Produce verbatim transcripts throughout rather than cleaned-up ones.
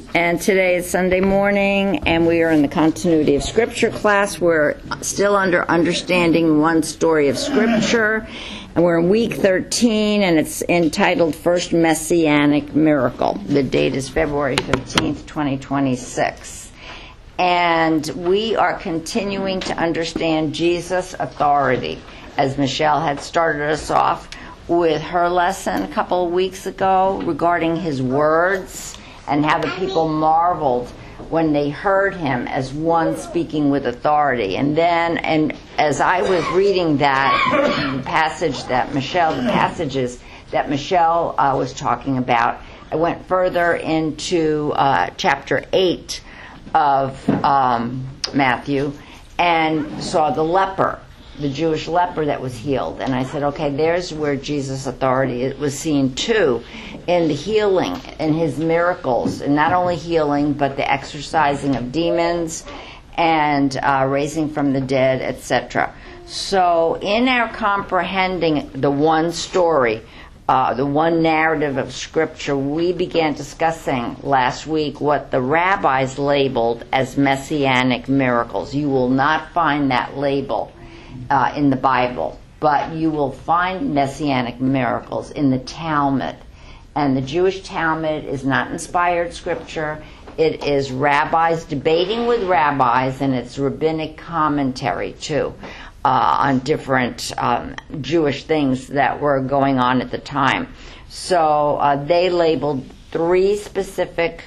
And today is Sunday morning, and we are in the Continuity of Scripture class. We're still under Understanding One Story of Scripture, and we're in week thirteen, and it's entitled First Messianic Miracle. The date is February fifteenth, twenty twenty-six. And we are continuing to understand Jesus' authority, as Michelle had started us off with her lesson a couple of weeks ago regarding his words and how the people marveled when they heard him as one speaking with authority. And then, and as I was reading that passage that Michelle, the passages that Michelle uh, was talking about, I went further into uh, chapter eight of um, Matthew and saw the leper, the Jewish leper that was healed. And I said, okay, there's where Jesus' authority was seen too, in the healing, in his miracles, and not only healing, but the exorcising of demons and uh, raising from the dead, et cetera. So in our comprehending the one story, uh, the one narrative of Scripture, we began discussing last week what the rabbis labeled as messianic miracles. You will not find that label Uh, in the Bible, but you will find messianic miracles in the Talmud. And the Jewish Talmud is not inspired scripture. It is rabbis debating with rabbis, and it's rabbinic commentary too uh, on different um, Jewish things that were going on at the time. So uh, they labeled three specific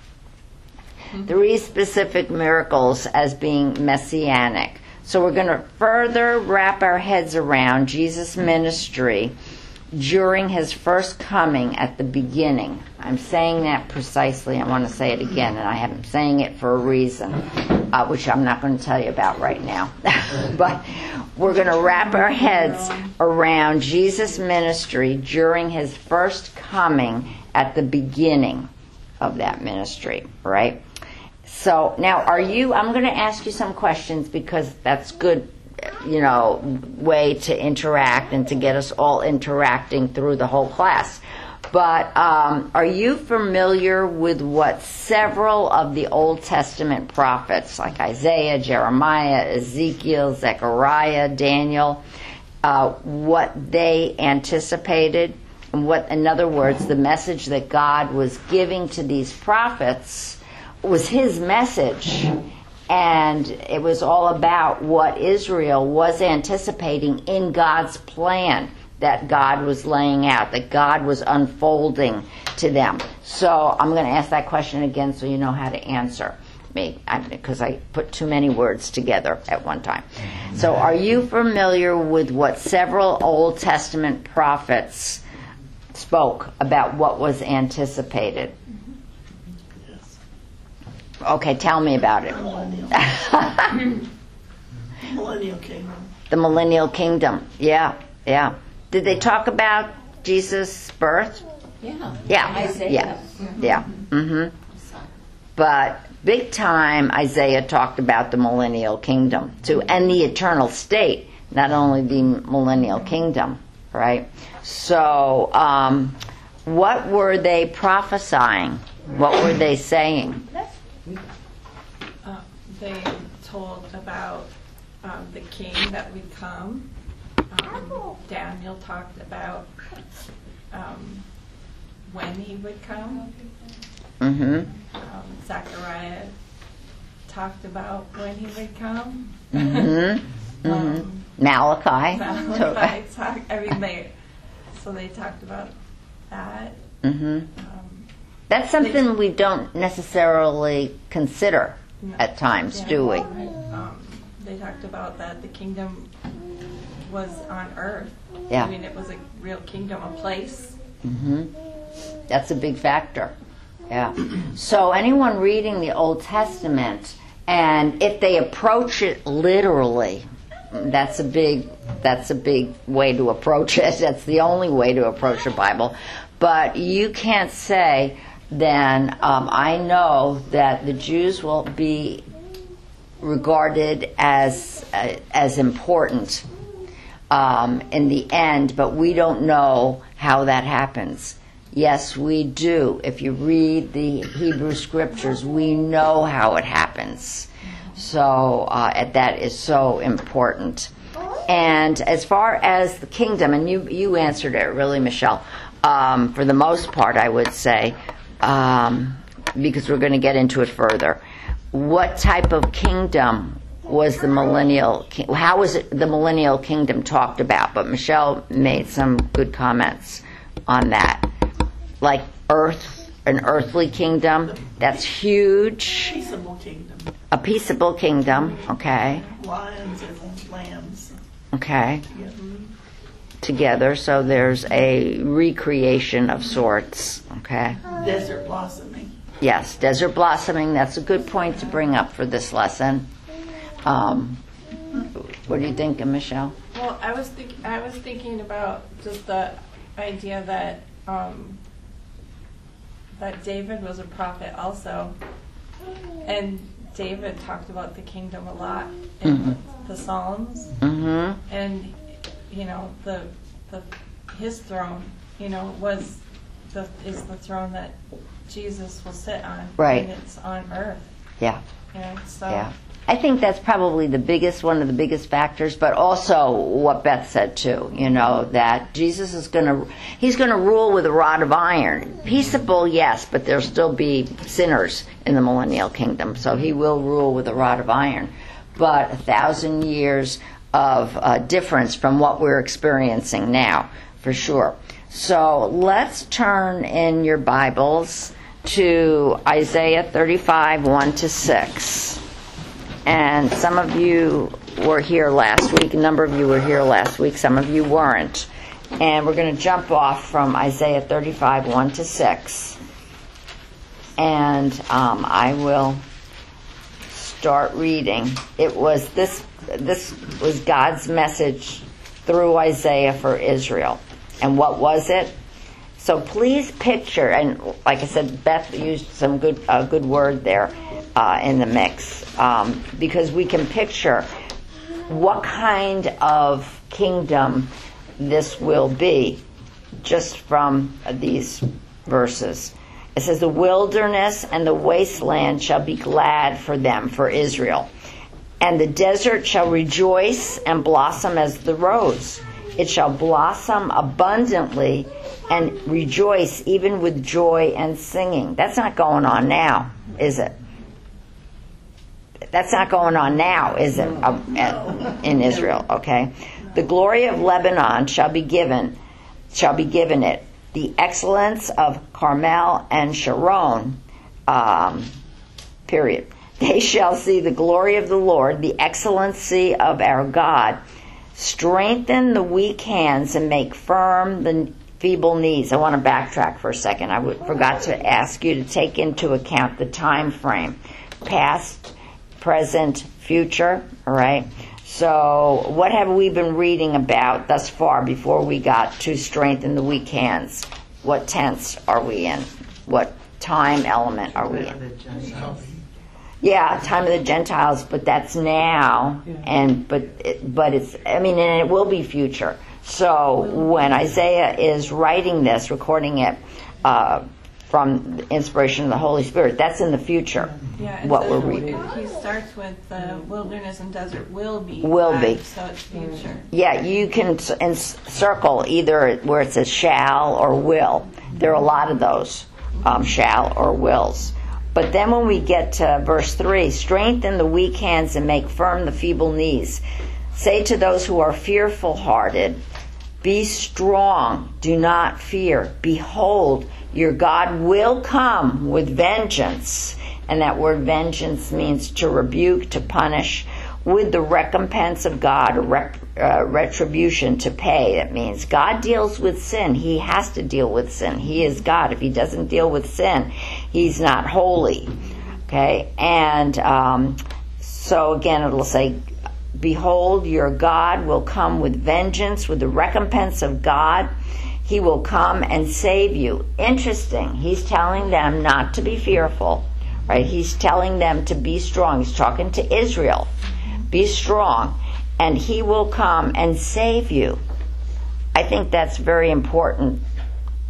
three specific miracles as being messianic. So we're going to further wrap our heads around Jesus' ministry during his first coming at the beginning. I'm saying that precisely. I want to say it again, and I am saying it for a reason, uh, which I'm not going to tell you about right now. But we're going to wrap our heads around Jesus' ministry during his first coming at the beginning of that ministry, right? So now, are you, I'm going to ask you some questions because that's good, you know, way to interact and to get us all interacting through the whole class. But um, are you familiar with what several of the Old Testament prophets, like Isaiah, Jeremiah, Ezekiel, Zechariah, Daniel, uh, what they anticipated? And what, in other words, the message that God was giving to these prophets was his message, and it was all about what Israel was anticipating in God's plan that God was laying out, that God was unfolding to them. So I'm going to ask that question again so you know how to answer me, because I put too many words together at one time. So are you familiar with what several Old Testament prophets spoke about what was anticipated? Okay, tell me about it. Millennial. Millennial Kingdom. The Millennial Kingdom. Yeah, yeah. Did they talk about Jesus' birth? Yeah. Yeah. Isaiah. Yeah. Yeah. Mm-hmm. But big time, Isaiah talked about the Millennial Kingdom too, and the eternal state, not only the Millennial Kingdom, right? So, um, what were they prophesying? What were they saying? Uh, they told about um, the king that would come. Um, Daniel talked about um, when he would come. Mm-hmm. Um, Zechariah talked about when he would come. Mm-hmm. um, Mm-hmm. Malachi. Malachi talk, I mean, they, so they talked about that. Mm-hmm. Um, That's something we don't necessarily consider No. at times, Yeah. do we? Um, they talked about that the kingdom was on earth. Yeah. I mean, it was a real kingdom, a place. Mm-hmm. That's a big factor. Yeah. So anyone reading the Old Testament, and if they approach it literally, that's a big that's a big way to approach it. That's the only way to approach the Bible. But you can't say, then um, I know that the Jews will be regarded as uh, as important um, in the end, but we don't know how that happens. Yes, we do. If you read the Hebrew scriptures, we know how it happens. So uh, that is so important. And as far as the kingdom, and you, you answered it really, Michelle, um, for the most part, I would say, um, because we're going to get into it further. What type of kingdom was the millennial, how was it the millennial kingdom talked about? But Michelle made some good comments on that. Like earth, an earthly kingdom, that's huge. Peaceable kingdom. A peaceable kingdom, okay. Lions and lambs. Okay. Yeah. Together, so there's a recreation of sorts, okay. Desert blossoming. Yes, desert blossoming, that's a good point to bring up for this lesson. Um, what do you think, Michelle? Well, I was think I was thinking about just the idea that um, that David was a prophet also, and David talked about the kingdom a lot in Mm-hmm. the Psalms, Mm-hmm. and you know the the his throne, you know, was the is the throne that Jesus will sit on, Right. and it's on earth, Yeah, you know, so. yeah. I think that's probably the biggest, one of the biggest factors, but also what Beth said too, you know, that Jesus is going to, he's going to rule with a rod of iron. Peaceable, yes, but there'll still be sinners in the millennial kingdom, so he will rule with a rod of iron. But a thousand years of uh, difference from what we're experiencing now, for sure. So let's turn in your Bibles to Isaiah thirty-five, one to six. And some of you were here last week. A number of you were here last week. Some of you weren't. And we're going to jump off from Isaiah thirty-five, one to six. And um, I will start reading. It was this. This was God's message through Isaiah for Israel. And what was it? So please picture, and like I said, Beth used some good uh, good word there uh, in the mix, um, because we can picture what kind of kingdom this will be just from these verses. It says, the wilderness and the wasteland shall be glad for them, for Israel. And the desert shall rejoice and blossom as the rose. It shall blossom abundantly and rejoice even with joy and singing. That's not going on now, is it? That's not going on now, is it, uh, in Israel, okay? The glory of Lebanon shall be given, shall be given it. The excellence of Carmel and Sharon, um, period. They shall see the glory of the Lord, the excellency of our God. Strengthen the weak hands and make firm the feeble knees. I want to backtrack for a second. I w- forgot to ask you to take into account the time frame. Past, present, future, all right? So what have we been reading about thus far before we got to strengthen the weak hands? What tense are we in? What time element are we in? Yeah, time of the Gentiles, but that's now, and but it, but it's, I mean, and it will be future. So when Isaiah is writing this, recording it uh, from the inspiration of the Holy Spirit, that's in the future. Yeah, and what so we're reading. He starts with the wilderness and desert will be. Will glad, be. So it's future. Yeah, you can c- encircle either where it says shall or will. There are a lot of those, um, shall or wills. But then when we get to verse three, strengthen the weak hands and make firm the feeble knees. Say to those who are fearful-hearted, be strong, do not fear. Behold, your God will come with vengeance. And that word vengeance means to rebuke, to punish, with the recompense of God, or rep, uh, retribution to pay. It means God deals with sin. He has to deal with sin. He is God. If he doesn't deal with sin, he's not holy. Okay? And um, so again, it'll say, behold, your God will come with vengeance, with the recompense of God. He will come and save you. Interesting. He's telling them not to be fearful. Right? He's telling them to be strong. He's talking to Israel. Be strong, and he will come and save you. I think that's very important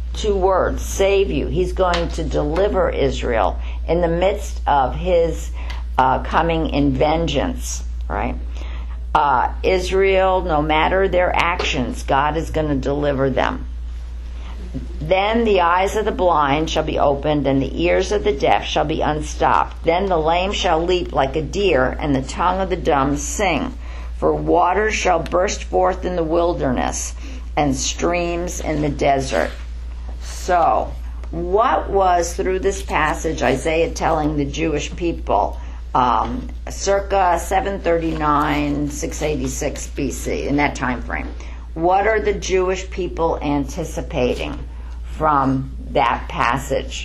two words, save you. He's going to deliver Israel in the midst of his uh, coming in vengeance, right? Uh, Israel, no matter their actions, God is going to deliver them. Then the eyes of the blind shall be opened, and the ears of the deaf shall be unstopped. Then the lame shall leap like a deer, and the tongue of the dumb sing. For waters shall burst forth in the wilderness, and streams in the desert. So, what was through this passage Isaiah telling the Jewish people um, circa seven thirty-nine, six eighty-six B C, in that time frame? What are the Jewish people anticipating from that passage?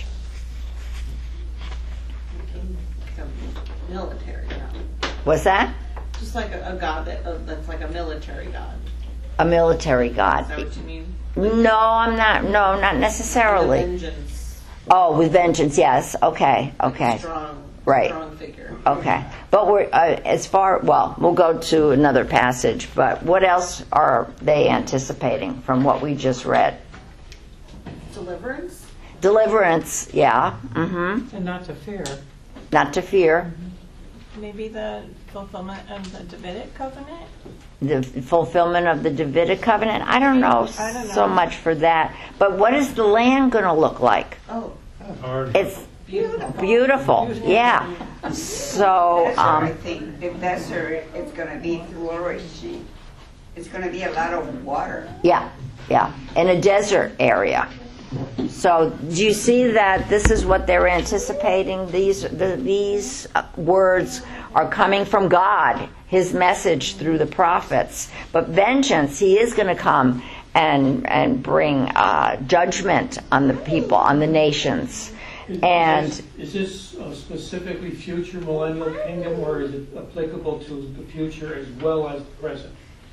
A military god. What's that? Just like a, a god that, uh, that's like a military god. A military god. Is that what you mean? No, I'm not. No, not necessarily. With vengeance. Oh, with vengeance, yes. Okay, okay. Strong, Right. strong figure. Okay. But we're, uh, as far, well, we'll go to another passage, but what else are they anticipating from what we just read? Deliverance? Deliverance, yeah. Mm-hmm. And not to fear. Not to fear. Maybe the fulfillment of the Davidic covenant? The fulfillment of the Davidic covenant. I don't know, I don't know. so much for that. But what is the land going to look like? Oh, It's beautiful. beautiful. Yeah. So, That's where I um, think the desert is going to be flourishing. It's going to be a lot of water. yeah, yeah, in a desert area. So, do you see that this is what they're anticipating? These the, these uh, words are coming from God, His message through the prophets. But vengeance, He is going to come and and bring uh, judgment on the people, on the nations. Is- And is this, is this uh, specifically future millennial kingdom, or is it applicable to the future as well as the present?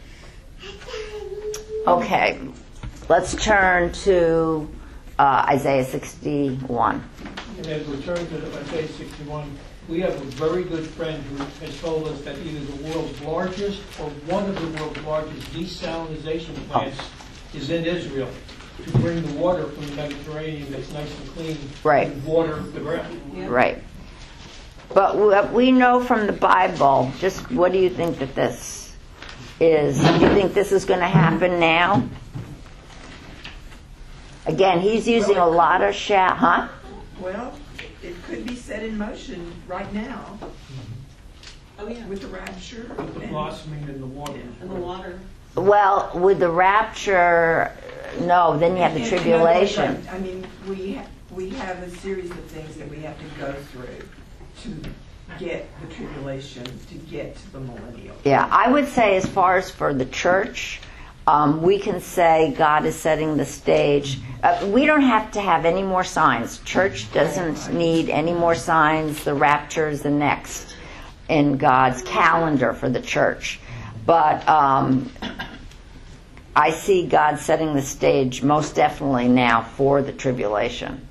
okay, let's turn to uh, Isaiah sixty-one. And as we turn to Isaiah sixty-one, we have a very good friend who has told us that either the world's largest or one of the world's largest desalinization plants is in Israel to bring the water from the Mediterranean that's nice and clean Right. and water the ground. Right. But what we know from the Bible, just what do you think that this is? Do you think this is going to happen now? Again, he's using a lot of sha huh? Well, it could be set in motion right now Oh, yeah. with the rapture. The and- blossoming in the water. And the water. Well, with the rapture, no, then you have the and- tribulation. I mean, we, ha- we have a series of things that we have to go through to get the tribulation, to get to the millennial. Yeah, I would say as far as for the church, um, we can say God is setting the stage. Uh, we don't have to have any more signs. Church doesn't need any more signs. The rapture is the next in God's calendar for the church. But um, I see God setting the stage most definitely now for the tribulation.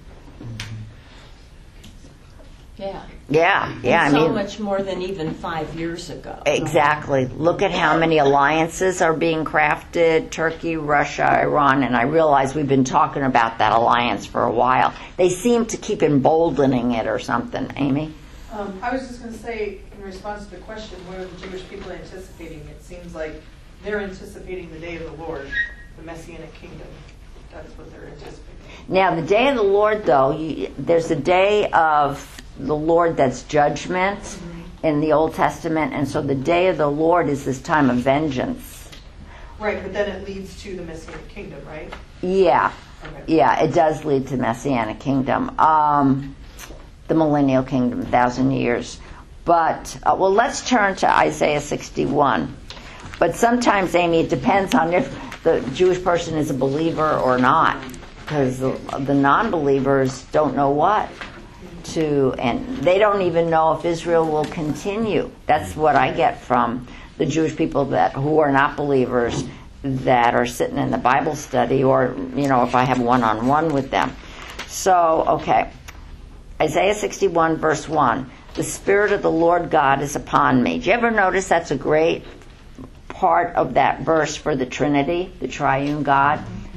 Yeah. Yeah, yeah. And I so mean, much more than even five years ago. exactly. Look at how many alliances are being crafted: Turkey, Russia, Iran, and I realize we've been talking about that alliance for a while. They seem to keep emboldening it or something. Amy? Um, I was just going to say, in response to the question, what are the Jewish people anticipating? It seems like they're anticipating the day of the Lord, the Messianic kingdom. That's what they're anticipating. Now, the day of the Lord, though, you, there's a day of the Lord that's judgment in the Old Testament, and so the day of the Lord is this time of vengeance. Right, but then it leads to the Messianic kingdom, right? Yeah, Okay. yeah, it does lead to Messianic kingdom, um, the millennial kingdom, thousand years. But uh, well, let's turn to Isaiah sixty-one. But sometimes, Amy, it depends on if the Jewish person is a believer or not, because the, the non-believers don't know what to, and they don't even know if Israel will continue. That's what I get from the Jewish people that who are not believers that are sitting in the Bible study, or you know, if I have one-on-one with them. So, okay, Isaiah sixty-one, verse one. The Spirit of the Lord God is upon me. Do you ever notice that's a great part of that verse for the Trinity, the triune God?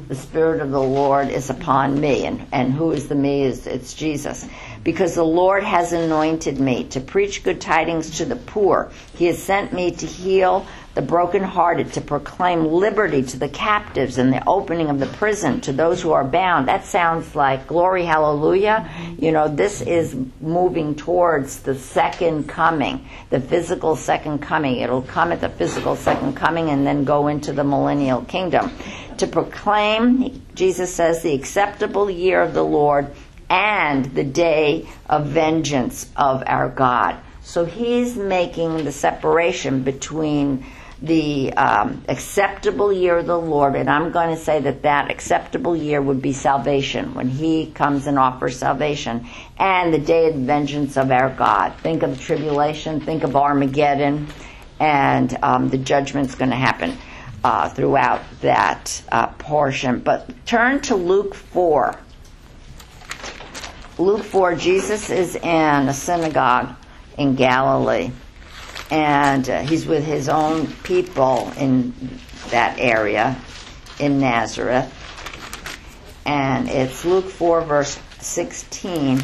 the Spirit of the Lord is upon me. And, and who is the me? Is It's Jesus. Because the Lord has anointed me to preach good tidings to the poor. He has sent me to heal the brokenhearted, to proclaim liberty to the captives and the opening of the prison to those who are bound. That sounds like glory, hallelujah. You know, this is moving towards the second coming, the physical second coming. It'll come at the physical second coming and then go into the millennial kingdom. To proclaim, Jesus says, the acceptable year of the Lord and the day of vengeance of our God. So he's making the separation between the um, acceptable year of the Lord, and I'm going to say that that acceptable year would be salvation, when he comes and offers salvation, and the day of vengeance of our God. Think of tribulation, think of Armageddon, and um, the judgment's going to happen uh, throughout that uh, portion. But turn to Luke four. Luke four, Jesus is in a synagogue in Galilee. And uh, he's with his own people in that area, in Nazareth. And it's Luke four, verse sixteen.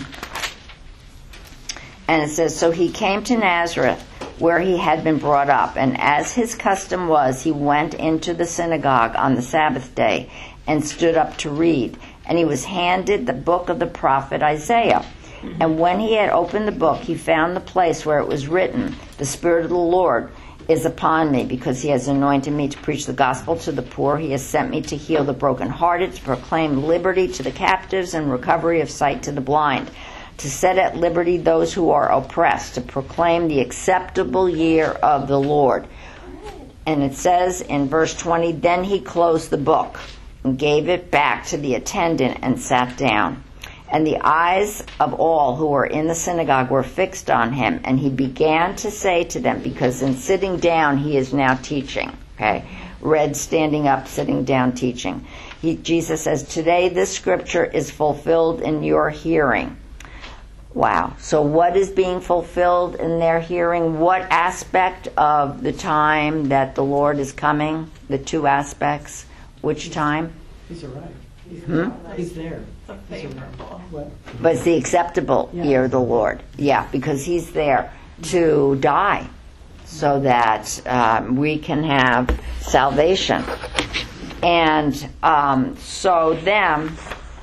And it says, so he came to Nazareth, where he had been brought up. And as his custom was, he went into the synagogue on the Sabbath day and stood up to read. And he was handed the book of the prophet Isaiah. And when he had opened the book, he found the place where it was written, the Spirit of the Lord is upon me, because he has anointed me to preach the gospel to the poor. He has sent me to heal the brokenhearted, to proclaim liberty to the captives and recovery of sight to the blind, to set at liberty those who are oppressed, to proclaim the acceptable year of the Lord. And it says in verse twenty, then he closed the book and gave it back to the attendant and sat down. And the eyes of all who were in the synagogue were fixed on him. And he began to say to them, because in sitting down he is now teaching. Okay, read standing up, sitting down, teaching. He, Jesus says, today this scripture is fulfilled in your hearing. Wow. So what is being fulfilled in their hearing? What aspect of the time that the Lord is coming? The two aspects. Which time? He's arrived. He's, Hmm? he's there. The favorable. What? But it's the acceptable Yeah. year of the Lord. Yeah, because he's there to die so that um, we can have salvation. And um, so then,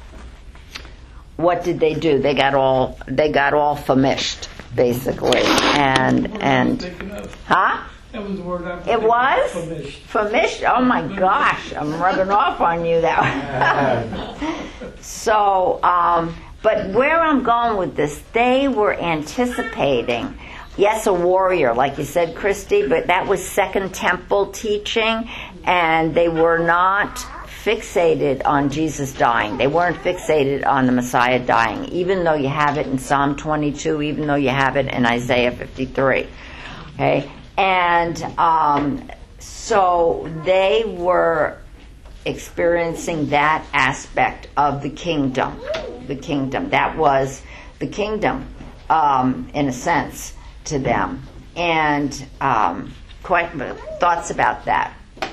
what did they do? They got all they got all famished, basically. And and huh? That was the word I was It thinking, was? famished. Famished? Oh my gosh, I'm rubbing off on you that So, um, but where I'm going with this, they were anticipating, yes, a warrior, like you said, Christy, but that was Second Temple teaching, and they were not fixated on Jesus dying. They weren't fixated on the Messiah dying, even though you have it in Psalm twenty-two, even though you have it in Isaiah fifty-three. Okay? And um, so they were experiencing that aspect of the kingdom. The kingdom. That was the kingdom, um, in a sense, to them. And um, quite thoughts about that.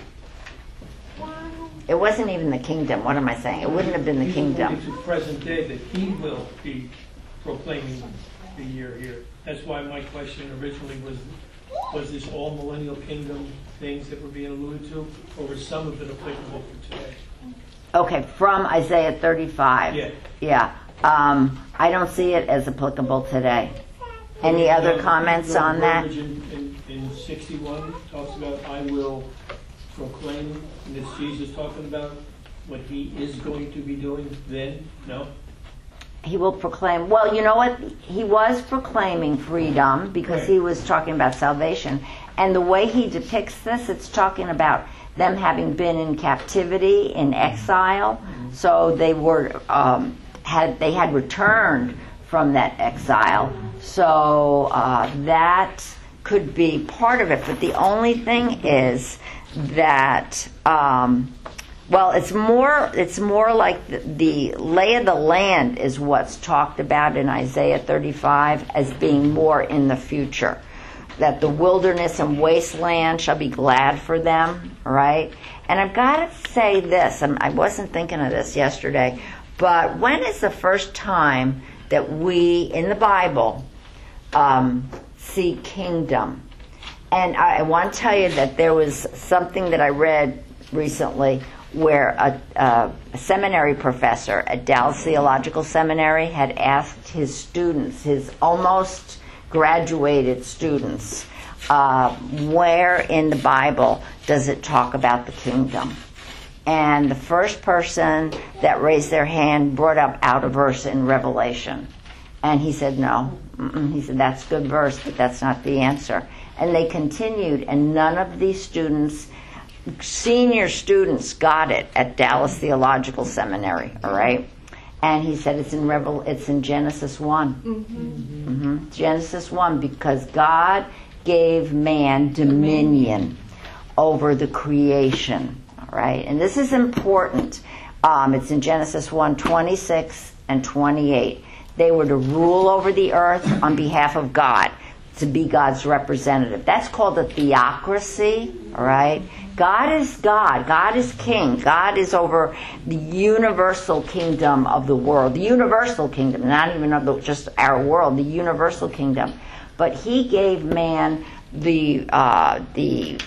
It wasn't even the kingdom. What am I saying? It wouldn't have been the He's kingdom. alluding to present day that he will be proclaiming the year here. That's why my question originally was, was this all millennial kingdom things that were being alluded to, or was some of it applicable for today? Okay, from Isaiah thirty-five. Yeah. Yeah. Um, I don't see it as applicable today. Any other No, comments the on that? verbiage In, in, in sixty-one talks about I will proclaim, and it's Jesus talking about what he is going to be doing then? No? He will proclaim, well, you know what? He was proclaiming freedom because Right. he was talking about salvation. And the way he depicts this, it's talking about them having been in captivity, in exile. So they were, um, had, they had returned from that exile. So uh, that could be part of it. But the only thing is that, um, well, it's more it's more like the, the lay of the land is what's talked about in Isaiah thirty-five as being more in the future. That the wilderness and wasteland shall be glad for them. all right? And I've got to say this, I'm, I wasn't thinking of this yesterday, but when is the first time that we, in the Bible, um, see kingdom? And I, I want to tell you that there was something that I read recently where a, a, a seminary professor at Dallas Theological Seminary had asked his students, his almost graduated students, uh, where in the Bible does it talk about the kingdom? And the first person that raised their hand brought up out a verse in Revelation. And he said, no. Mm-mm. He said, that's a good verse, but that's not the answer. And they continued, and none of these students, senior students, got it at Dallas Theological Seminary, all right? And he said it's in Revel, it's in Genesis one. Mm-hmm. Mm-hmm. Genesis one, because God gave man dominion over the creation, all right? And this is important. Um, it's in Genesis one, twenty-six and twenty-eight. They were to rule over the earth on behalf of God, to be God's representative. That's called a theocracy, all right? God is God. God is king. God is over the universal kingdom of the world. The universal kingdom, not even of the, just our world, the universal kingdom. But he gave man the uh, the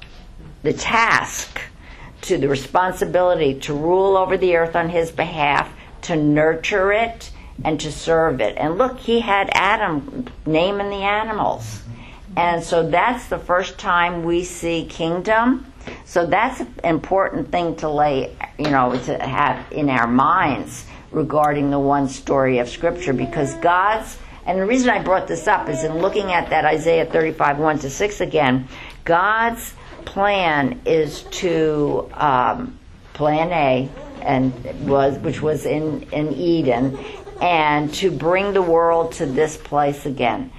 the task, to the responsibility to rule over the earth on his behalf, to nurture it, and to serve it. And look, he had Adam naming the animals. And so that's the first time we see kingdom. So that's an important thing to lay, you know, to have in our minds regarding the one story of Scripture, because God's, and the reason I brought this up is in looking at that Isaiah thirty-five, one to six again, God's plan is to, um, plan A, and was, which was in, in Eden, and to bring the world to this place again,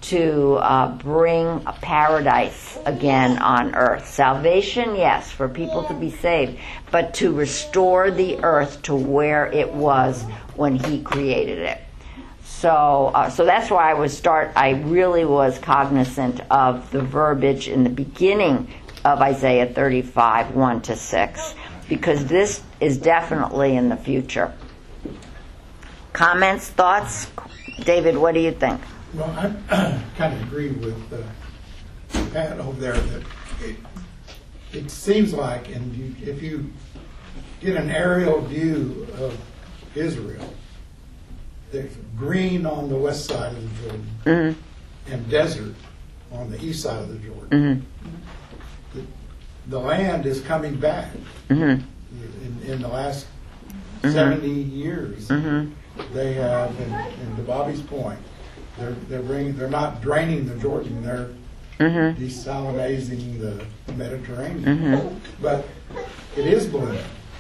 to uh, bring a paradise again on earth. Salvation, yes, for people to be saved, but to restore the earth to where it was when he created it. So, uh, so that's why I was start. I really was cognizant of the verbiage in the beginning of Isaiah thirty-five, one to six, because this is definitely in the future. Comments, thoughts? David, what do you think? Well, I kind of agree with uh, Pat over there that it, it seems like, and you, if you get an aerial view of Israel, there's green on the west side of the Jordan, mm-hmm. and desert on the east side of the Jordan. Mm-hmm. The, the land is coming back mm-hmm. in, in the last mm-hmm. seventy years. Mm-hmm. They have, and, and to Bobby's point, they're they're bringing, they're not draining the Jordan, they're mm-hmm. desalinizing the Mediterranean. Mm-hmm. But it is blooming,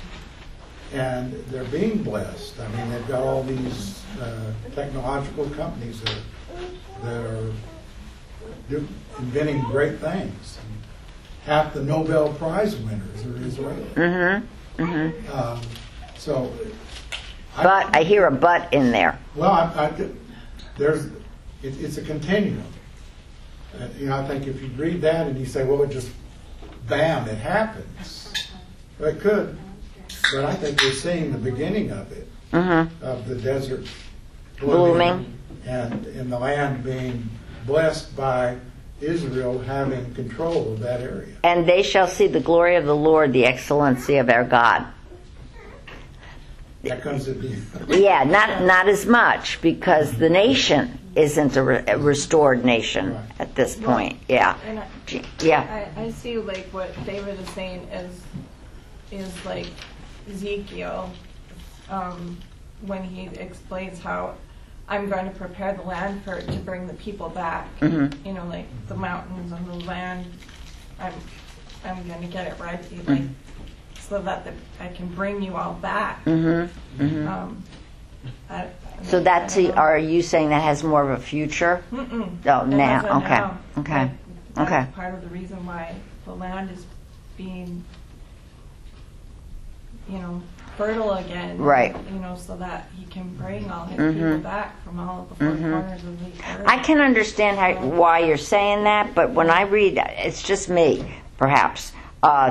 and they're being blessed. I mean, they've got all these uh, technological companies that, that are do, inventing great things. And half the Nobel Prize winners are Israeli. Mm-hmm. Mm-hmm. Um, so. But I, I hear a but in there. Well, I, I, there's it, it's a continuum. Uh, you know, I think if you read that and you say, well, it just bam, it happens. Well, it could, but I think we're seeing the beginning of it, mm-hmm. of the desert blooming, and in the land being blessed by Israel having control of that area. And they shall see the glory of the Lord, the excellency of our God. That comes at the yeah, not not as much, because the nation isn't a, re- a restored nation right. at this point. Yeah, and I, yeah. I, I see like what David is saying is is like Ezekiel um, when he explains how I'm going to prepare the land for to bring the people back. Mm-hmm. You know, like the mountains and the land. I'm I'm going to get it right. Like. Mm-hmm. So that the, I can bring you all back. Mm-hmm. Mm-hmm. Um, I, I so mean, that's a, are you saying that has more of a future? Mm-mm. Oh, it now, okay, now. okay, That's okay. part of the reason why the land is being, you know, fertile again. Right. You know, so that he can bring all his mm-hmm. people back from all of the four mm-hmm. corners of the earth. I can understand how, why you're saying that, but when I read, it's just me, perhaps. Uh,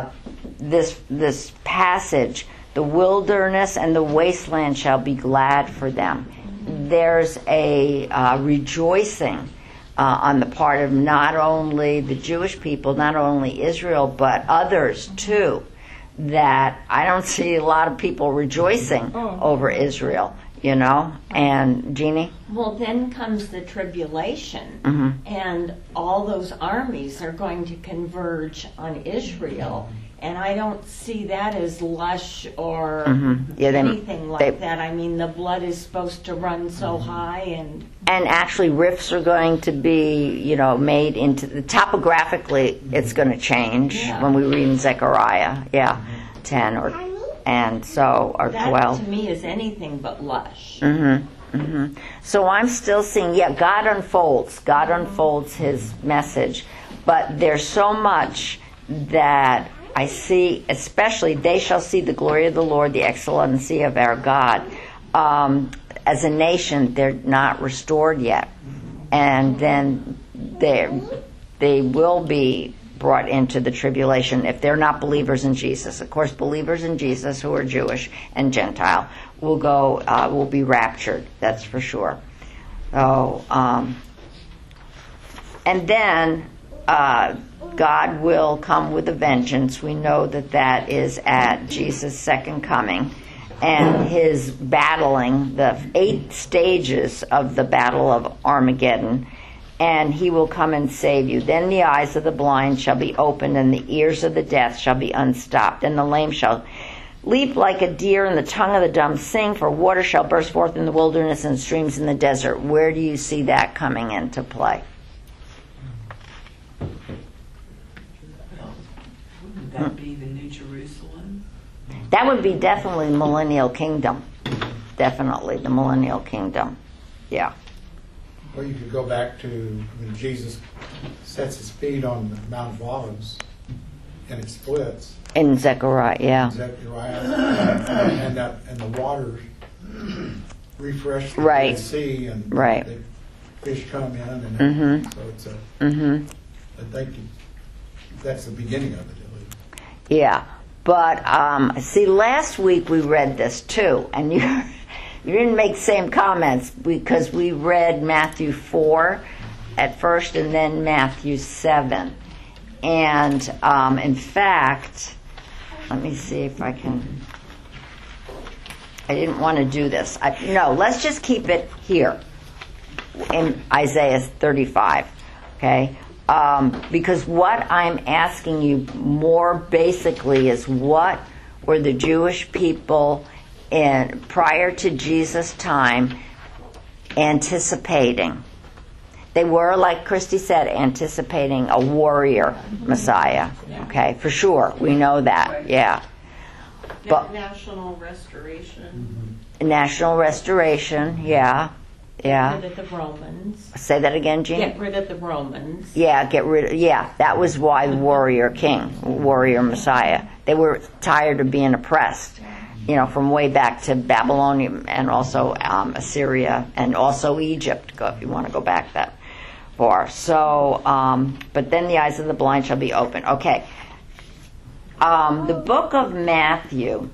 this this passage, the wilderness and the wasteland shall be glad for them. There's a uh, rejoicing uh, on the part of not only the Jewish people, not only Israel, but others too, that I don't see a lot of people rejoicing over Israel, you know. And Jeannie? Well, then comes the tribulation, Mm-hmm. and all those armies are going to converge on Israel. And I don't see that as lush or Mhm. Yeah, they- anything like they- that. I mean, the blood is supposed to run so high, and And actually, rifts are going to be, you know, made into the topographically. It's going to change Yeah. when we read in Zechariah, yeah, ten or and so or that twelve. to me is anything but lush. Mm-hmm. Mm-hmm. So I'm still seeing, yeah, God unfolds. God unfolds His message, but there's so much that I see, especially they shall see the glory of the Lord, the excellency of our God. Um, as a nation, they're not restored yet, and then they they will be brought into the tribulation if they're not believers in Jesus. Of course, believers in Jesus who are Jewish and Gentile will go uh, will be raptured. That's for sure. So, um, and then. Uh, God will come with a vengeance. We know that that is at Jesus' second coming. And his battling, the eight stages of the battle of Armageddon, and he will come and save you. Then the eyes of the blind shall be opened, and the ears of the deaf shall be unstopped, and the lame shall leap like a deer, and the tongue of the dumb sing, for water shall burst forth in the wilderness and streams in the desert. Where do you see that coming into play? Wouldn't that be the New Jerusalem? That would be definitely the millennial kingdom. Definitely the millennial kingdom. Yeah. Well, you could go back to when Jesus sets his feet on the Mount of Olives and it splits. In Zechariah, yeah. Zechariah and, and, that, and the waters refresh the Right. Red Sea and Right. the fish come in and Mhm. so it's a. Mhm. I think that's the beginning of it, at least. Yeah. But um, see, last week we read this too, and you you didn't make the same comments because we read Matthew four at first and then Matthew seven. And um, in fact, let me see if I can. I didn't want to do this. I, no, let's just keep it here in Isaiah thirty-five. Okay. Um, because what I'm asking you more basically is what were the Jewish people in prior to Jesus' time anticipating? They were, like Christy said, anticipating a warrior Messiah. Okay, for sure, we know that. Yeah, but National restoration. national restoration. Yeah, yeah. Get rid of the Romans. Say that again, Jean. Get rid of the Romans. Yeah, get rid of, yeah, that was why the warrior king, warrior Messiah. They were tired of being oppressed, you know, from way back to Babylonia and also um, Assyria and also Egypt, go, if you want to go back that far. So, um, but then the eyes of the blind shall be open. Okay. Um, the book of Matthew.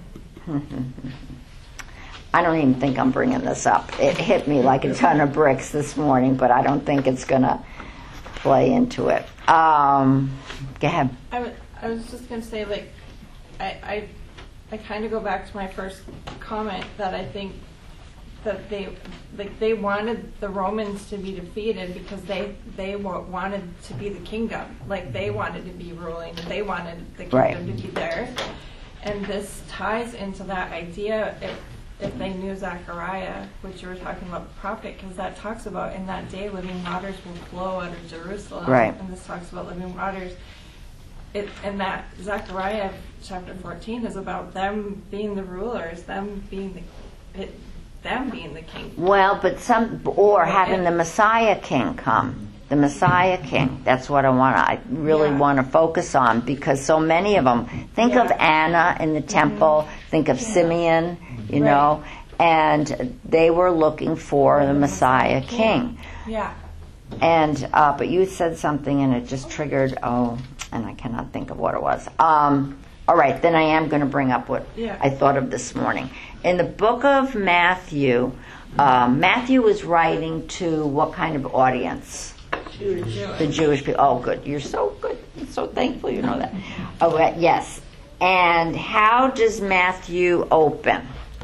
I don't even think I'm bringing this up. It hit me like a ton of bricks this morning, but I don't think it's going to play into it. Um, go ahead. I was, I was just going to say, like, I, I, I kind of go back to my first comment that I think that they, like, they wanted the Romans to be defeated because they, they wa- wanted to be the kingdom. Like, they wanted to be ruling. They wanted the kingdom Right. to be theirs. And this ties into that idea, if, if they knew Zechariah, which you were talking about the prophet, because that talks about in that day living waters will flow out of Jerusalem. Right. And this talks about living waters. It, and that Zechariah chapter fourteen is about them being the rulers, them being the, it, them being the king. Well, but some, or having the Messiah King come. The Messiah King. That's what I want to, I really Yeah. want to focus on because so many of them, think of Yeah. Anna in the temple, think of Simeon, you Right. know, and they were looking for the Messiah King. Yeah. And, uh, but you said something and it just triggered, oh, and I cannot think of what it was. Um, all right, then I am going to bring up what Yeah. I thought of this morning. In the book of Matthew, uh, Matthew was writing to what kind of audience? The Jewish people. Oh, good. You're so good. I'm so thankful you know that. Oh, uh, yes. And how does Matthew open?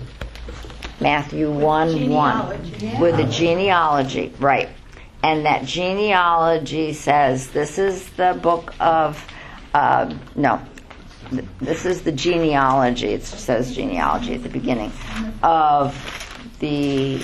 Matthew one one. With a genealogy, right. And that genealogy says, this is the book of, uh, no, this is the genealogy, it says genealogy at the beginning, of the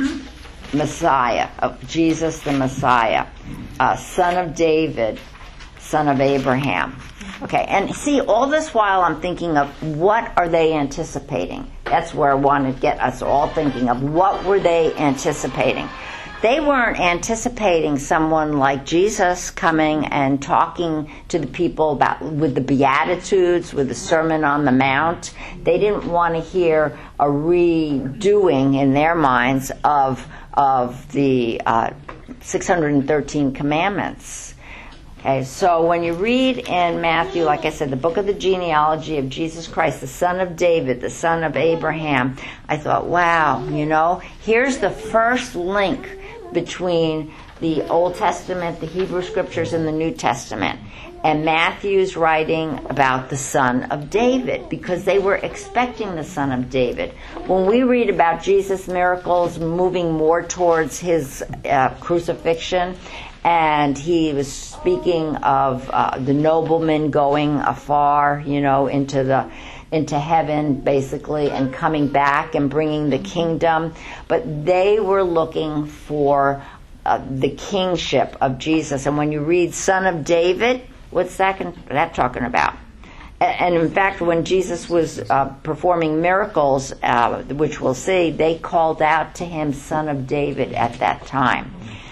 Messiah, of Jesus the Messiah, uh, son of David, son of Abraham. Okay, and see, all this while I'm thinking of what are they anticipating? That's where I want to get us all thinking of what were they anticipating? They weren't anticipating someone like Jesus coming and talking to the people about with the Beatitudes, with the Sermon on the Mount. They didn't want to hear a redoing in their minds of of the uh, six hundred thirteen commandments. Okay, so when you read in Matthew, like I said, the book of the genealogy of Jesus Christ, the son of David, the son of Abraham, I thought, wow, you know, here's the first link between the Old Testament, the Hebrew Scriptures, and the New Testament. And Matthew's writing about the son of David because they were expecting the son of David. When we read about Jesus' miracles moving more towards his uh, crucifixion, and he was speaking of uh, the nobleman going afar, you know, into the into heaven, basically, and coming back and bringing the kingdom. But they were looking for uh, the kingship of Jesus. And when you read Son of David, what's that, con- that talking about? And in fact, when Jesus was uh, performing miracles, uh, which we'll see, they called out to him Son of David at that time.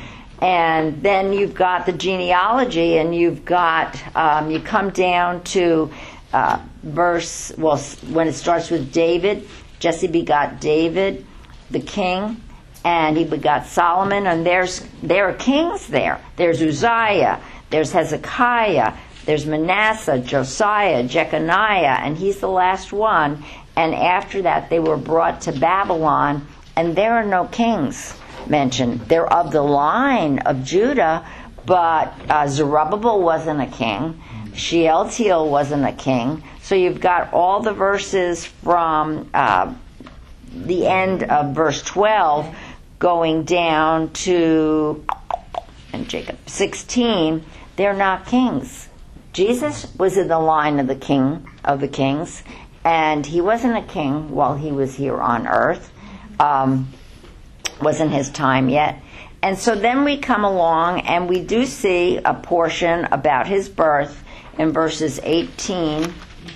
And then you've got the genealogy, and you've got, um, you come down to uh, verse, well, when it starts with David, Jesse begot David, the king, and he begot Solomon, and there's there are kings there. There's Uzziah, there's Hezekiah, there's Manasseh, Josiah, Jeconiah, and he's the last one. And after that, they were brought to Babylon, and there are no kings mentioned. They're of the line of Judah, but uh, Zerubbabel wasn't a king. Shealtiel wasn't a king. So you've got all the verses from uh, the end of verse twelve going down to and Jacob sixteen. They're not kings. Jesus was in the line of the king of the kings, and he wasn't a king while he was here on earth. Um, wasn't his time yet. And so then we come along and we do see a portion about his birth in verses eighteen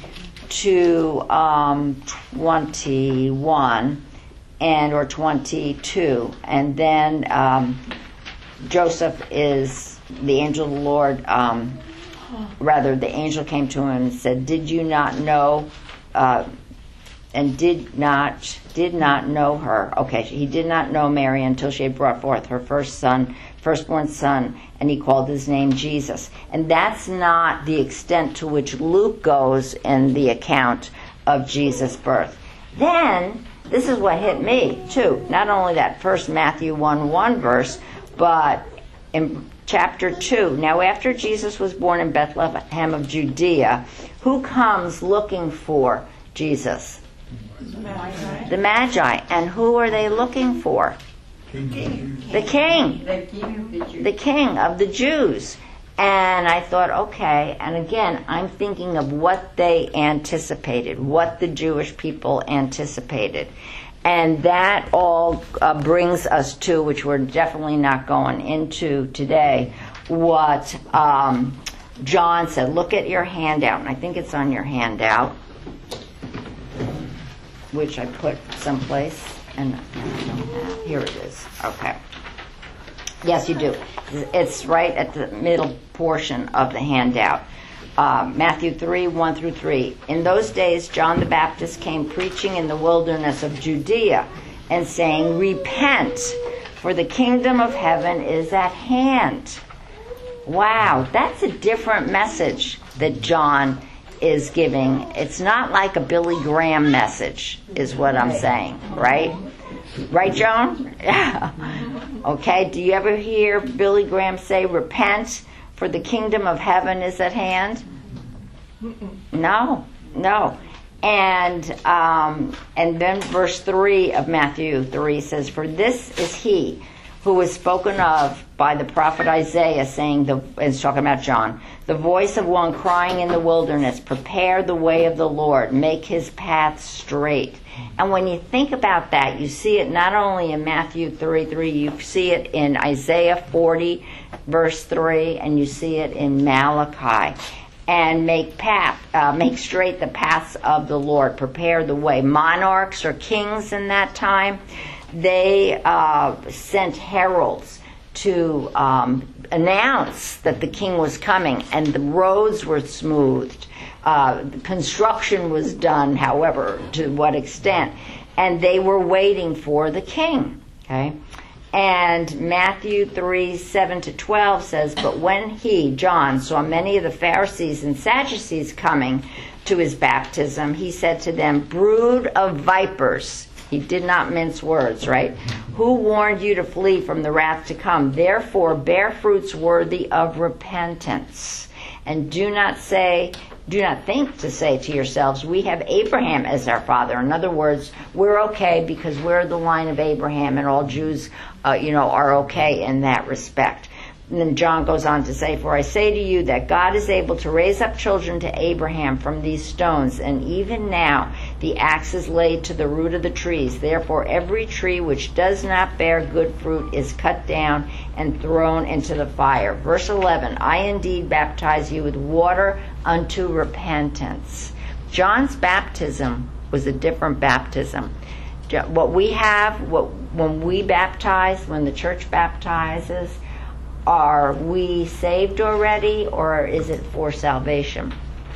to um, twenty-one and or twenty-two. And then um, Joseph is the angel of the Lord, um, rather the angel came to him and said, did you not know uh, and did not did not know her. Okay, he did not know Mary until she had brought forth her first son, firstborn son, and he called his name Jesus. And that's not the extent to which Luke goes in the account of Jesus' birth. Then, this is what hit me, too. Not only that first Matthew one one verse, but in chapter two. Now, after Jesus was born in Bethlehem of Judea, who comes looking for Jesus? The Magi. The Magi. And who are they looking for? King. The king. The king of the Jews. The king of the Jews. And I thought, okay, and again, I'm thinking of what they anticipated, what the Jewish people anticipated. And that all uh, brings us to, which we're definitely not going into today, what um, John said. Look at your handout, and I think it's on your handout, which I put someplace, and here it is. Okay. Yes, you do. It's right at the middle portion of the handout. Uh, Matthew three, one through three. In those days, John the Baptist came preaching in the wilderness of Judea and saying, repent, for the kingdom of heaven is at hand. Wow, that's a different message that John is giving. It's not like a Billy Graham message, is what I'm saying, right? Right, Joan? Yeah. Okay, do you ever hear Billy Graham say, repent, for the kingdom of heaven is at hand? No, no. And um, and then verse three of Matthew three says, for this is he who was spoken of by the prophet Isaiah, saying, the, it's talking about John, the voice of one crying in the wilderness, prepare the way of the Lord, make his path straight. And when you think about that, you see it not only in Matthew three three, you see it in Isaiah forty, verse three, and you see it in Malachi. And make path, uh, make straight the paths of the Lord, prepare the way. Monarchs or kings in that time, they uh, sent heralds to um, announce that the king was coming, and the roads were smoothed. Uh, construction was done, however, to what extent, and they were waiting for the king. Okay, and Matthew three seven to twelve says, but when he, John, saw many of the Pharisees and Sadducees coming to his baptism, he said to them, brood of vipers. He did not mince words, right? Who warned you to flee from the wrath to come? Therefore, bear fruits worthy of repentance. And do not say, do not think to say to yourselves, we have Abraham as our father. In other words, we're okay because we're the line of Abraham, and all Jews, uh, you know, are okay in that respect. And then John goes on to say, for I say to you that God is able to raise up children to Abraham from these stones, and even now the axe is laid to the root of the trees. Therefore every tree which does not bear good fruit is cut down and thrown into the fire. Verse eleven, I indeed baptize you with water unto repentance. John's baptism was a different baptism. What we have, what when we baptize, when the church baptizes, are we saved already, or is it for salvation?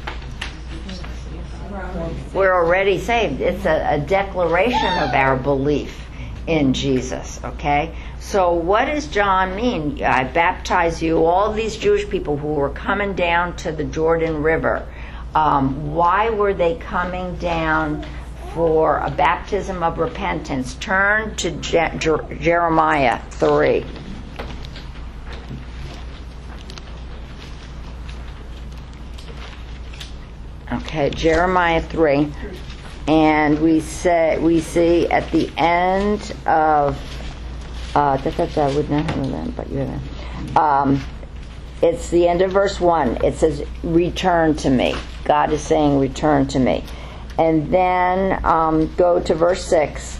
We're already saved. It's a, a declaration of our belief in Jesus, okay? So what does John mean? I baptize you, all these Jewish people who were coming down to the Jordan River. Um, why were they coming down for a baptism of repentance? Turn to Je- Je- Jeremiah three. Okay, Jeremiah three, and we say we see at the end of uh, da, da, da, would not have them, but you have um, it's the end of verse one. It says, "Return to me." God is saying, "Return to me," and then um, go to verse six.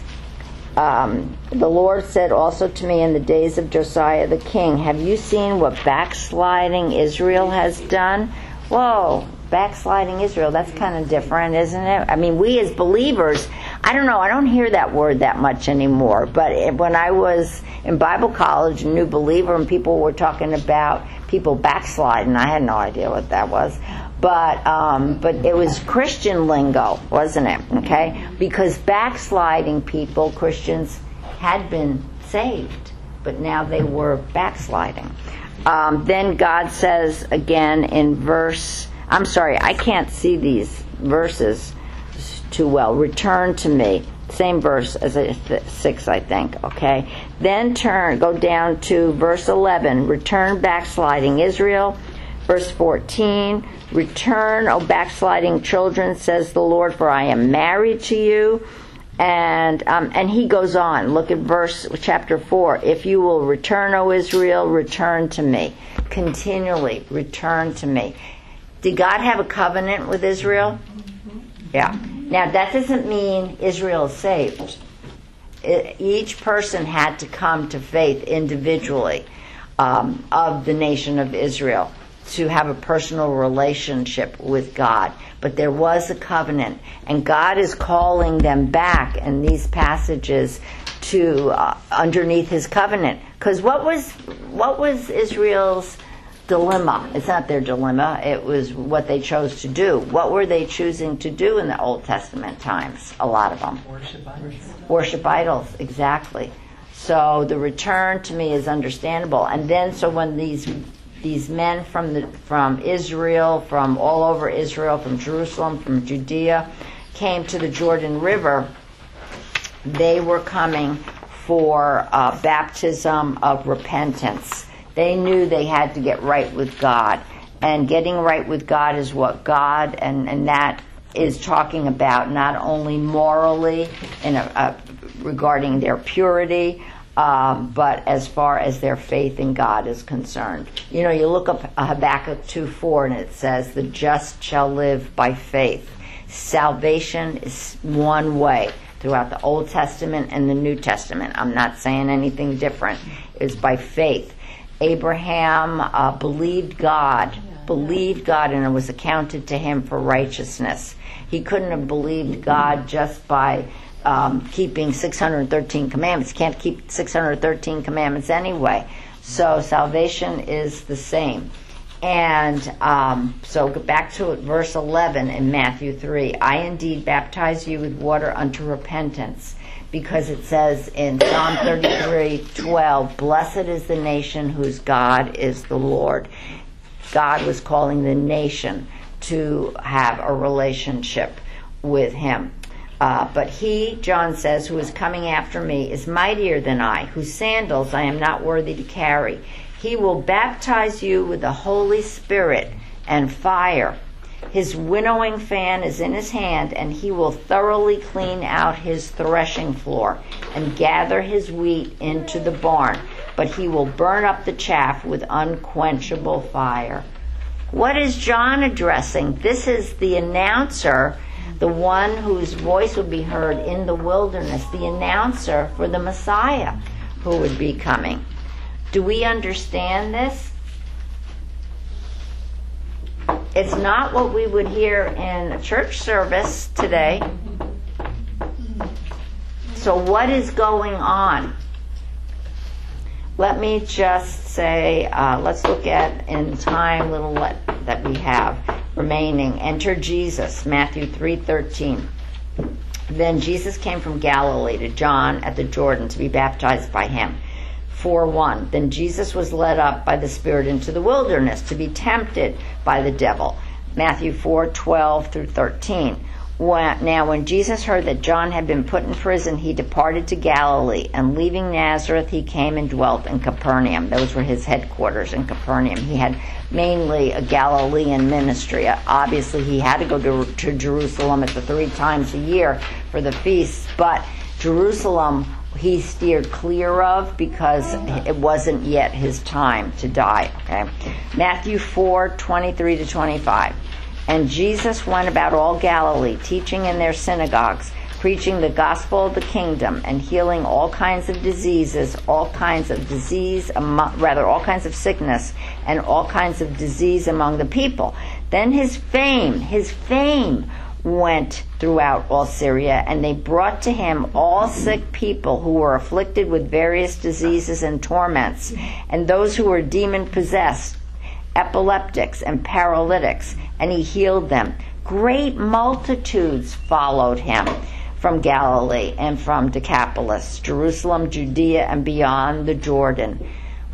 Um, the Lord said also to me in the days of Josiah the king, "Have you seen what backsliding Israel has done?" Whoa. Backsliding Israel, that's kind of different, isn't it? I mean, we as believers, I don't know, I don't hear that word that much anymore, but it, when I was in Bible college, a new believer, and people were talking about people backsliding, I had no idea what that was, but um, but it was Christian lingo, wasn't it? Okay? Because backsliding people, Christians, had been saved, but now they were backsliding. Um, then God says again in verse... I'm sorry, I can't see these verses too well. Return to me. Same verse as six, I think, okay? Then turn, go down to verse eleven. Return, backsliding Israel. Verse fourteen. Return, O backsliding children, says the Lord, for I am married to you. And um, and he goes on. Look at verse chapter four. If you will return, O Israel, return to me. Continually return to me. Did God have a covenant with Israel? Yeah. Now, that doesn't mean Israel is saved. It, each person had to come to faith individually um, of the nation of Israel to have a personal relationship with God. But there was a covenant, and God is calling them back in these passages to uh, underneath His covenant. Because what was what was Israel's dilemma? It's not their dilemma. It was what they chose to do. What were they choosing to do in the Old Testament times? A lot of them. Worship idols. Worship idols, exactly. So the return to me is understandable. And then, so when these these men from the from Israel, from all over Israel, from Jerusalem, from Judea, came to the Jordan River, they were coming for uh, baptism of repentance. They knew they had to get right with God. And getting right with God is what God, and, and that is talking about not only morally in a, a, regarding their purity, um, but as far as their faith in God is concerned. You know, you look up Habakkuk two four and it says, the just shall live by faith. Salvation is one way throughout the Old Testament and the New Testament. I'm not saying anything different. It's by faith. Abraham uh, believed God, believed God, and it was accounted to him for righteousness. He couldn't have believed God just by um, keeping six hundred thirteen commandments. He can't keep six hundred thirteen commandments anyway. So salvation is the same. And um, so back to verse eleven in Matthew three. I indeed baptize you with water unto repentance, because it says in Psalm thirty-three twelve, blessed is the nation whose God is the Lord. God was calling the nation to have a relationship with him. Uh, but he, John says, who is coming after me is mightier than I, whose sandals I am not worthy to carry. He will baptize you with the Holy Spirit and fire. His winnowing fan is in his hand, and he will thoroughly clean out his threshing floor and gather his wheat into the barn, but he will burn up the chaff with unquenchable fire. What is John addressing? This is the announcer, the one whose voice would be heard in the wilderness, the announcer for the Messiah who would be coming. Do we understand this? It's not what we would hear in a church service today. So what is going on? Let me just say, uh, let's look at in time little let, that we have remaining. Enter Jesus, Matthew three thirteen. Then Jesus came from Galilee to John at the Jordan to be baptized by him. four one. Then Jesus was led up by the Spirit into the wilderness to be tempted by the devil. Matthew four twelve through thirteen. When, now when Jesus heard that John had been put in prison, he departed to Galilee, and leaving Nazareth, he came and dwelt in Capernaum. Those were his headquarters in Capernaum. He had mainly a Galilean ministry. Obviously, he had to go to, to Jerusalem at the three times a year for the feasts, but Jerusalem he steered clear of because it wasn't yet his time to die. Okay, Matthew four twenty-three to twenty-five. And Jesus went about all Galilee, teaching in their synagogues, preaching the gospel of the kingdom, and healing all kinds of diseases, all kinds of disease, rather all kinds of sickness, and all kinds of disease among the people. Then his fame, his fame went throughout all Syria, and they brought to him all sick people who were afflicted with various diseases and torments, and those who were demon-possessed, epileptics and paralytics, and he healed them. Great multitudes followed him from Galilee and from Decapolis, Jerusalem, Judea, and beyond the Jordan.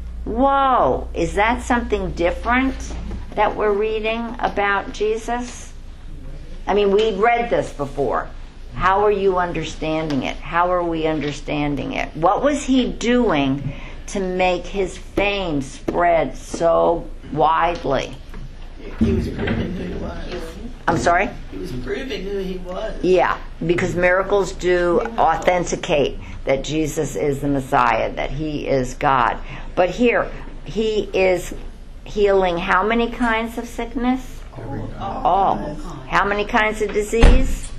Whoa, is that something different that we're reading about Jesus? I mean, we've read this before. How are you understanding it? How are we understanding it? What was he doing to make his fame spread so widely? He was proving who he was. I'm sorry? He was proving who he was. Yeah, because miracles do authenticate that Jesus is the Messiah, that he is God. But here, he is healing how many kinds of sickness? All. How many kinds of disease?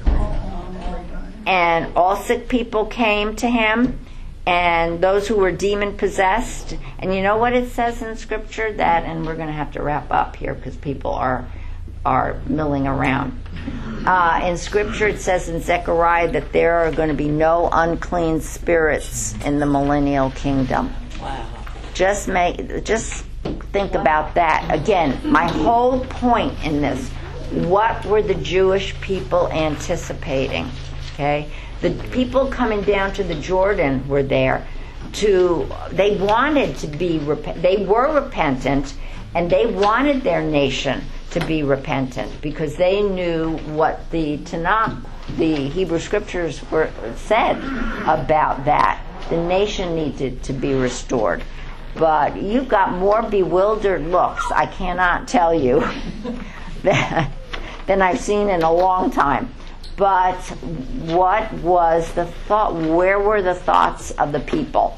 And all sick people came to him, and those who were demon-possessed. And you know what it says in Scripture? That, and we're going to have to wrap up here because people are are milling around. Uh, in Scripture it says in Zechariah that there are going to be no unclean spirits in the millennial kingdom. Wow. Just make, just think about that. Again, my whole point in this, what were the Jewish people anticipating? Okay? The people coming down to the Jordan were there to, they wanted to be, they were repentant, And they wanted their nation to be repentant because they knew what the Tanakh, the Hebrew scriptures, were said about that. The nation needed to be restored. But you've got more bewildered looks, I cannot tell you, than, than I've seen in a long time. But what was the thought? Where were the thoughts of the people?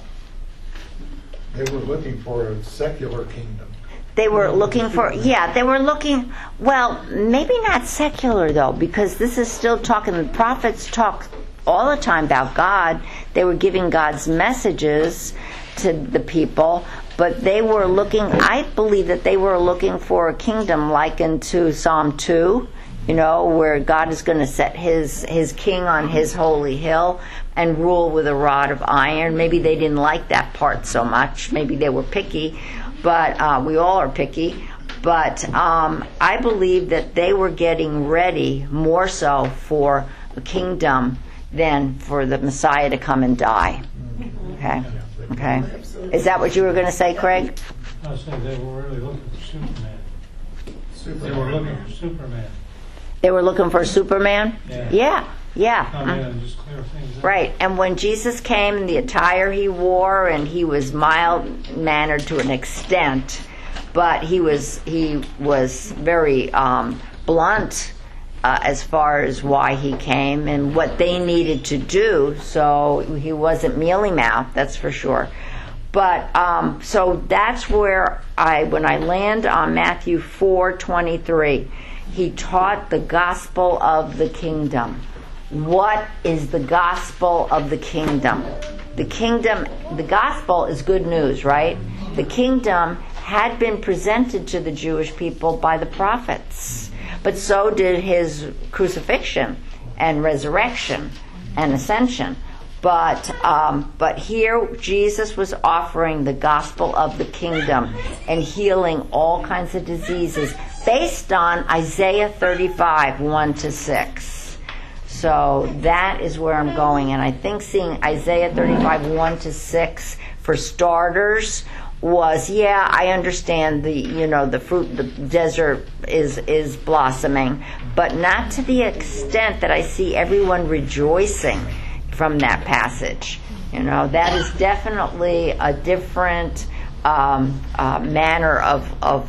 They were looking for a secular kingdom. They were looking for, yeah, they were looking, well, maybe not secular though, because this is still talking, the prophets talk all the time about God. They were giving God's messages to the people, but they were looking, I believe that they were looking for a kingdom likened to Psalm two, you know, where God is going to set his, his king on his holy hill and rule with a rod of iron. Maybe they didn't like that part so much. Maybe they were picky, but uh, we all are picky. But um, I believe that they were getting ready more so for a kingdom than for the Messiah to come and die. Okay? Okay. Is that what you were going to say, Craig? I was saying they were really looking for Superman. Superman. They were looking for Superman. They were looking for Superman? Yeah. Yeah. Yeah. Come in and just clear things up. Right. And when Jesus came in the attire he wore, and he was mild-mannered to an extent, but he was he was very um, blunt uh, as far as why he came and what they needed to do. So he wasn't mealy-mouthed, that's for sure. But um, so that's where I, when I land on Matthew four twenty-three, he taught the gospel of the kingdom. What is the gospel of the kingdom? The kingdom, the gospel is good news, right? The kingdom had been presented to the Jewish people by the prophets, but so did his crucifixion and resurrection and ascension. But um, but here Jesus was offering the gospel of the kingdom and healing all kinds of diseases based on Isaiah thirty-five, one to six. So that is where I'm going. And I think seeing Isaiah thirty-five, one to six for starters was, yeah, I understand the, you know, the fruit, the desert is is blossoming, but not to the extent that I see everyone rejoicing from that passage. You know, that is definitely a different um, uh, manner of, of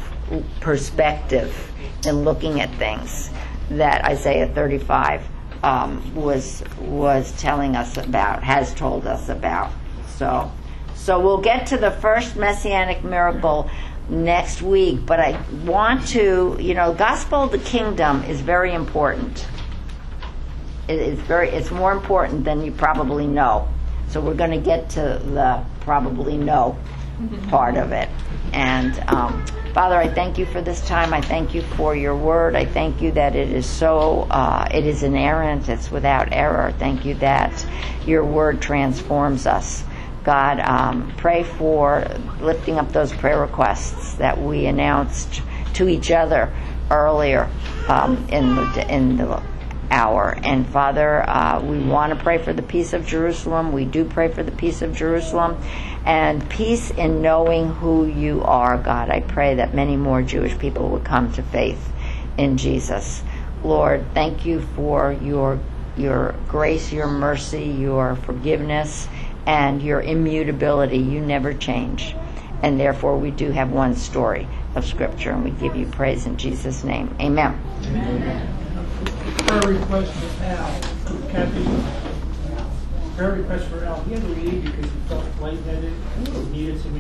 perspective in looking at things that Isaiah thirty-five um, was was telling us about, has told us about. So, so we'll get to the first messianic miracle next week, but I want to, you know, gospel of the kingdom is very important. It's very, it's more important than you probably know. So we're going to get to the probably know part of it. And um, Father, I thank you for this time. I thank you for your word. I thank you that it is so, uh, it is inerrant. It's without error. Thank you that your word transforms us. God, um, pray for lifting up those prayer requests that we announced to each other earlier um, in the in the hour. And Father, uh, we want to pray for the peace of Jerusalem. We do pray for the peace of Jerusalem and peace in knowing who you are, God. I pray that many more Jewish people would come to faith in Jesus. Lord, thank you for your your grace, your mercy, your forgiveness, and your immutability. You never change. And therefore we do have one story of Scripture, and we give you praise in Jesus' name. Amen. Amen. Prayer request for Al. Kathy, prayer request for Al. He had to leave because he felt lightheaded. He needed some